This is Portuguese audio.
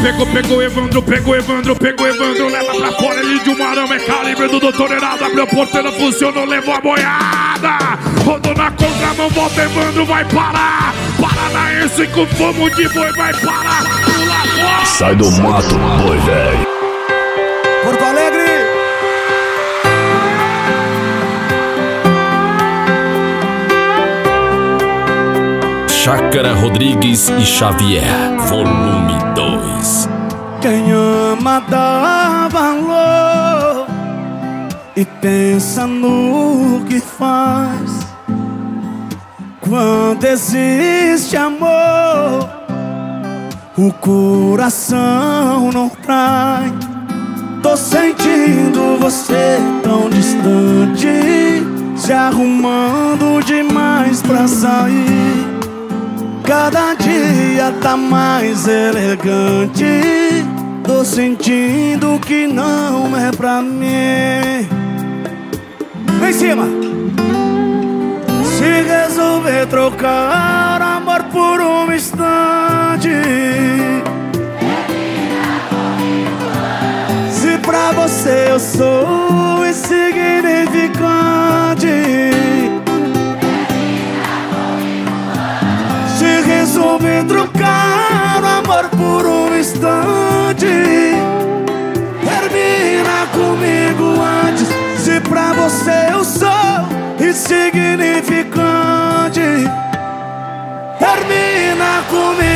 Pegou o Evandro, pegou o Evandro, leva pra fora, ele de uma arama, é calibre do doutor Heraldo, abriu a porteira, funcionou, levou a boiada, rodou na contramão, volta Evandro, vai parar, Paranaense com fomo de boi, vai parar, pula fora. Sai do mato, boi velho. Porto Alegre. Chácara Rodrigues e Xavier, volume 2. Quem ama dá valor e pensa no que faz. Quando existe amor, o coração não trai. Tô sentindo você tão distante, se arrumando demais pra sair. Cada dia tá mais elegante. Tô sentindo que não é pra mim. Vem em cima. Se resolver trocar amor por um instante, se pra você eu sou insignificante, resolver trocar o amor por um instante, termina comigo antes. Se pra você eu sou insignificante, termina comigo.